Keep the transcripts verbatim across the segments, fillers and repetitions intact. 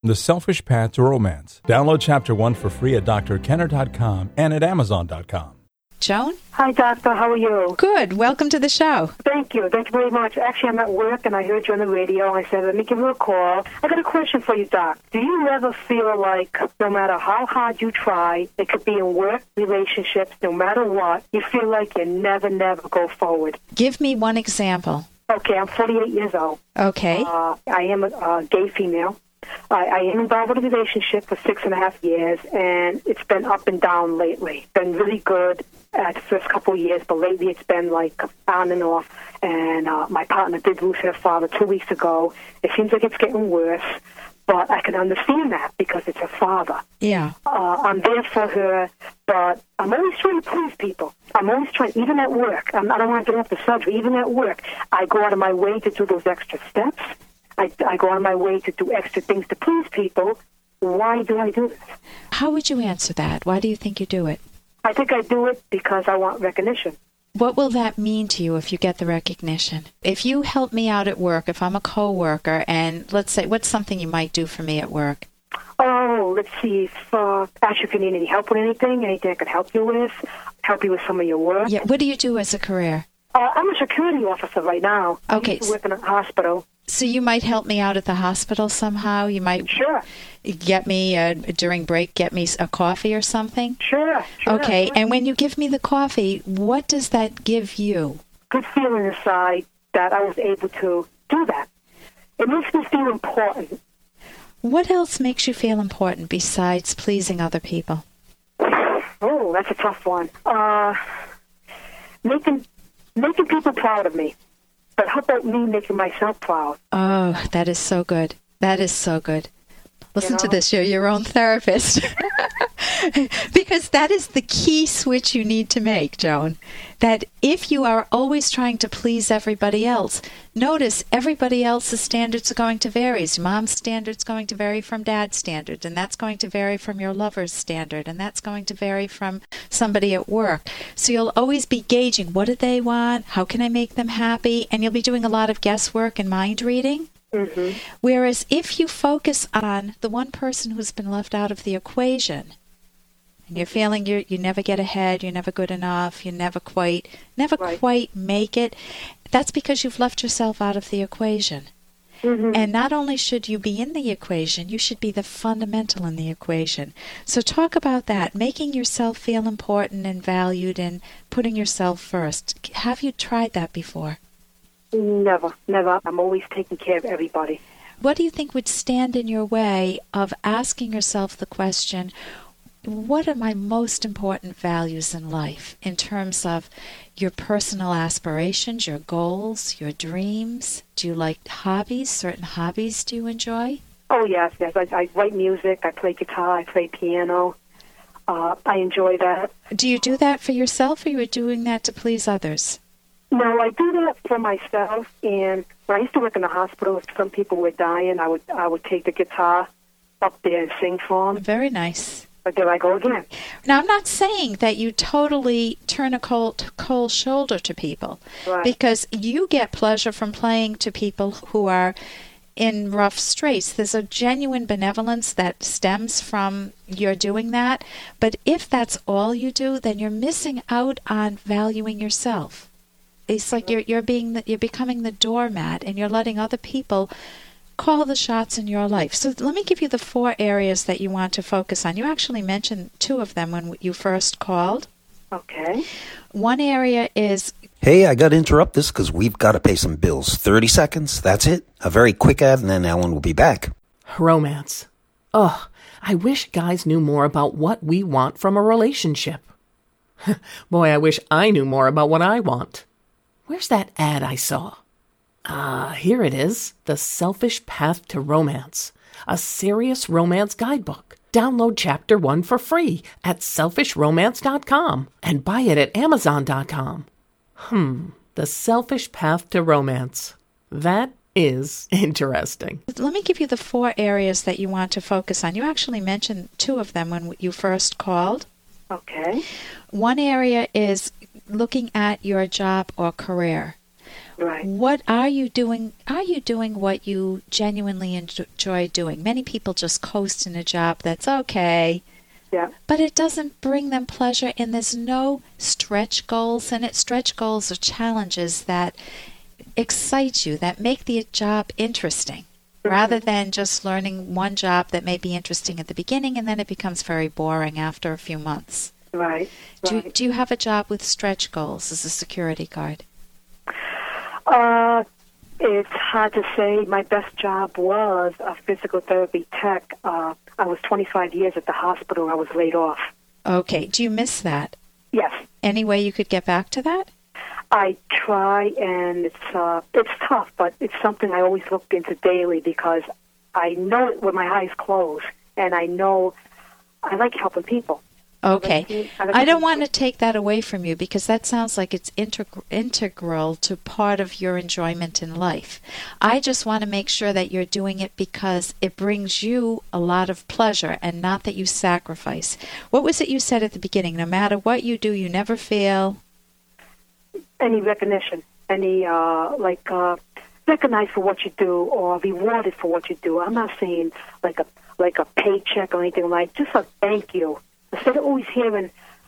The Selfish Path to Romance. Download Chapter one for free at D R Kenner dot com and at Amazon dot com. Joan? Hi, Doctor. How are you? Good. Welcome to the show. Thank you. Thank you very much. Actually, I'm at work, and I heard you on the radio. I said, let me give you a call. I got a question for you, Doc. Do you ever feel like no matter how hard you try, it could be in work, relationships, no matter what, you feel like you never, never go forward? Give me one example. Okay, I'm forty-eight years old. Okay. Uh, I am a, a gay female. I, I am involved with a relationship for six and a half years, and it's been up and down lately. Been really good at the first couple of years, but lately it's been like on and off. And uh, my partner did lose her father two weeks ago. It seems like it's getting worse, but I can understand that because it's her father. Yeah. Uh, I'm there for her, but I'm always trying to please people. I'm always trying, even at work. I'm, I don't want to get off the subject. Even at work, I go out of my way to do those extra steps. I, I go out of my way to do extra things to please people. Why do I do this? How would you answer that? Why do you think you do it? I think I do it because I want recognition. What will that mean to you if you get the recognition? If you help me out at work, if I'm a coworker, and let's say, what's something you might do for me at work? Oh, let's see. If, uh, ask you if you need any help with anything, anything I can help you with, help you with some of your work. Yeah. What do you do as a career? Uh, I'm a security officer right now. Okay. I used to work in a hospital. So you might help me out at the hospital somehow? You might Sure. get me, uh, during break, get me a coffee or something? Sure, sure. Okay, sure. and when you give me the coffee, what does that give you? Good feeling inside that I was able to do that. It makes me feel important. What else makes you feel important besides pleasing other people? Oh, that's a tough one. Uh, making making people proud of me. But how about me making myself proud? Oh, that is so good. That is so good. Listen You know? to this. You're your own therapist. Because that is the key switch you need to make, Joan. That if you are always trying to please everybody else, notice everybody else's standards are going to vary. Mom's standards going to vary from dad's standards, and that's going to vary from your lover's standard, and that's going to vary from somebody at work. So you'll always be gauging, what do they want? How can I make them happy? And you'll be doing a lot of guesswork and mind reading. Mm-hmm. Whereas if you focus on the one person who's been left out of the equation, and you're feeling you you never get ahead, you're never good enough, you never quite never Right. quite make it, that's because you've left yourself out of the equation. Mm-hmm. And not only should you be in the equation, you should be the fundamental in the equation. So talk about that, making yourself feel important and valued and putting yourself first. Have you tried that before? Never, never. I'm always taking care of everybody. What do you think would stand in your way of asking yourself the question, what are my most important values in life in terms of your personal aspirations, your goals, your dreams? Do you like hobbies? Certain hobbies do you enjoy? Oh, yes, yes. I, I write music. I play guitar. I play piano. Uh, I enjoy that. Do you do that for yourself, or are you doing that to please others? No, I do that for myself. And when I used to work in the hospital, if some people were dying, I would I would take the guitar up there and sing for them. Very nice. But there I go again. Now, I'm not saying that you totally turn a cold, cold shoulder to people, Right. because you get pleasure from playing to people who are in rough straits. There's a genuine benevolence that stems from your doing that. But if that's all you do, then you're missing out on valuing yourself. It's like you're you're being the, you're becoming the doormat, and you're letting other people call the shots in your life. So let me give you the four areas that you want to focus on. You actually mentioned two of them when you first called. Okay. One area is... Hey, I got to interrupt this because we've got to pay some bills. thirty seconds, that's it. A very quick ad, and then Ellen will be back. Romance. Ugh, I wish guys knew more about what we want from a relationship. Boy, I wish I knew more about what I want. Where's that ad I saw? Ah, here it is. The Selfish Path to Romance. A serious romance guidebook. Download Chapter one for free at selfish romance dot com and buy it at amazon dot com. Hmm, The Selfish Path to Romance. That is interesting. Let me give you the four areas that you want to focus on. You actually mentioned two of them when you first called. Okay. One area is looking at your job or career. Right. What are you doing? Are you doing what you genuinely enjoy doing? Many people just coast in a job that's okay, Yeah. but it doesn't bring them pleasure, and there's no stretch goals in it. Stretch goals are challenges that excite you, that make the job interesting, mm-hmm. rather than just learning one job that may be interesting at the beginning and then it becomes very boring after a few months. Right. Do, right. you, do you have a job with stretch goals as a security guard? Uh, it's hard to say. My best job was a physical therapy tech. Uh, I was twenty-five years at the hospital. I was laid off. Okay. Do you miss that? Yes. Any way you could get back to that? I try, and it's uh, it's tough, but it's something I always look into daily because I know it with my eyes closed, and I know I like helping people. Okay. I don't want to take that away from you because that sounds like it's integ- integral to part of your enjoyment in life. I just want to make sure that you're doing it because it brings you a lot of pleasure and not that you sacrifice. What was it you said at the beginning? No matter what you do, you never feel... Any recognition, any, uh, like, uh, recognized for what you do or rewarded for what you do. I'm not saying like a like a paycheck or anything like, just a thank you. Instead of always hearing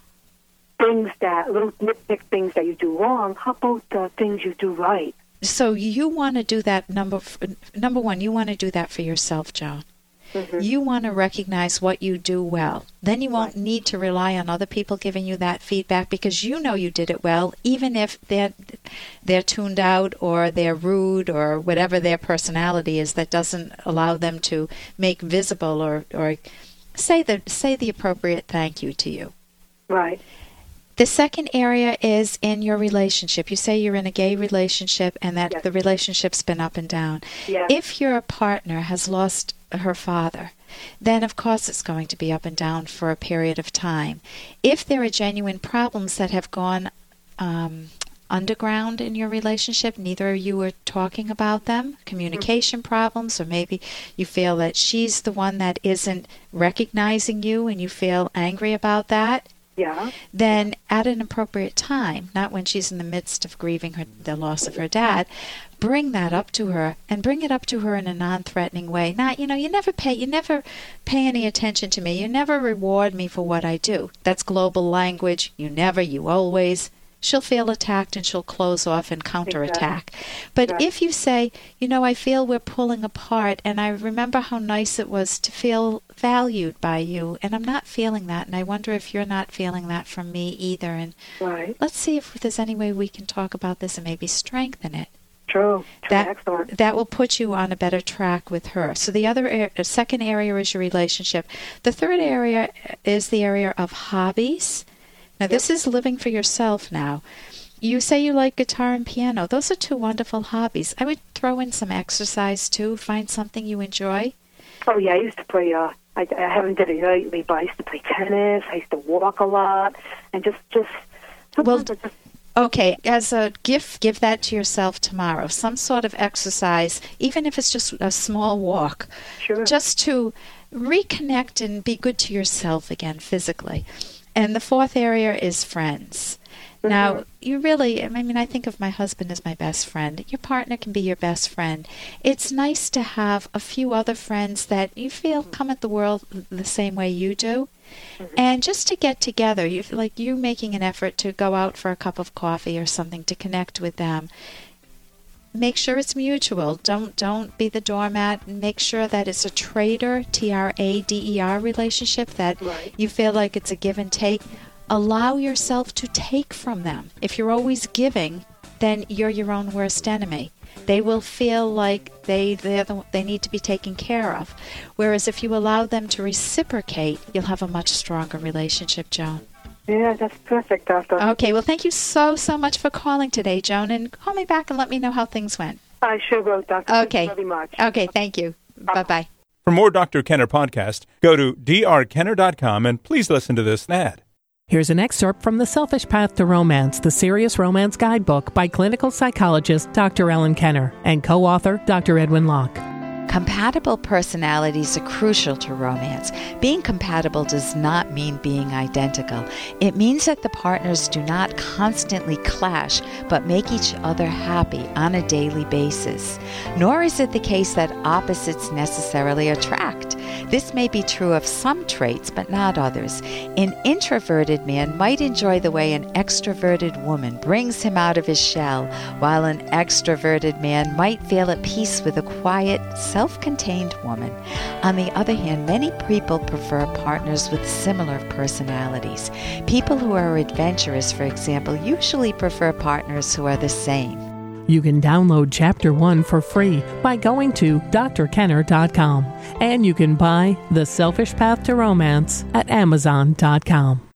things that, little nitpick things that you do wrong, how about uh, things you do right? So you want to do that, number number one, you want to do that for yourself, Joan. Mm-hmm. You want to recognize what you do well. Then you won't right. need to rely on other people giving you that feedback because you know you did it well, even if they're, they're tuned out or they're rude or whatever their personality is that doesn't allow them to make visible or... or Say the say the appropriate thank you to you. Right. The second area is in your relationship. You say you're in a gay relationship and that yes. the relationship's been up and down. Yes. If your partner has lost her father, then of course it's going to be up and down for a period of time. If there are genuine problems that have gone um, underground in your relationship, neither of you are talking about them, communication mm-hmm. problems, or maybe you feel that she's the one that isn't recognizing you and you feel angry about that, yeah. then at an appropriate time, not when she's in the midst of grieving her, the loss of her dad, bring that up to her and bring it up to her in a non-threatening way. Not, you know, you never pay, you never pay any attention to me. You never reward me for what I do. That's global language. You never, you always. She'll feel attacked and she'll close off and counterattack. Exactly. But right. if you say, you know, I feel we're pulling apart and I remember how nice it was to feel valued by you and I'm not feeling that and I wonder if you're not feeling that from me either. And right. let's see if there's any way we can talk about this and maybe strengthen it. True. True. That, Excellent. That will put you on a better track with her. So the other er- the second area is your relationship. The third area is the area of hobbies. Now, this is living for yourself now. You say you like guitar and piano. Those are two wonderful hobbies. I would throw in some exercise, too. Find something you enjoy. Oh, yeah. I used to play, uh, I, I haven't did it lately, but I used to play tennis. I used to walk a lot. And just, just, well, just okay. As a gift, give that to yourself tomorrow. Some sort of exercise, even if it's just a small walk. Sure. Just to reconnect and be good to yourself again physically. And the fourth area is friends. Mm-hmm. Now, you really, I mean, I think of my husband as my best friend. Your partner can be your best friend. It's nice to have a few other friends that you feel come at the world the same way you do. Mm-hmm. And just to get together, you feel like you're making an effort to go out for a cup of coffee or something to connect with them. Make sure it's mutual. Don't don't be the doormat. Make sure that it's a trader, T R A D E R relationship, that right. you feel like it's a give and take. Allow yourself to take from them. If you're always giving, then you're your own worst enemy. They will feel like they they're the, they need to be taken care of. Whereas if you allow them to reciprocate, you'll have a much stronger relationship, Joan. Yeah, that's perfect, Doctor. Okay, well, thank you so, so much for calling today, Joan, and call me back and let me know how things went. I sure will, Doctor. Okay. Thank you very much. Okay, thank you. Bye. Bye-bye. For more Doctor Kenner podcast, go to d r kenner dot com and please listen to this ad. Here's an excerpt from The Selfish Path to Romance, the Serious Romance Guidebook by clinical psychologist Doctor Ellen Kenner and co-author Doctor Edwin Locke. Compatible personalities are crucial to romance. Being compatible does not mean being identical. It means that the partners do not constantly clash, but make each other happy on a daily basis. Nor is it the case that opposites necessarily attract. This may be true of some traits, but not others. An introverted man might enjoy the way an extroverted woman brings him out of his shell, while an extroverted man might feel at peace with a quiet, self-contained woman. On the other hand, many people prefer partners with similar personalities. People who are adventurous, for example, usually prefer partners who are the same. You can download Chapter one for free by going to D R Kenner dot com. And you can buy The Selfish Path to Romance at Amazon dot com.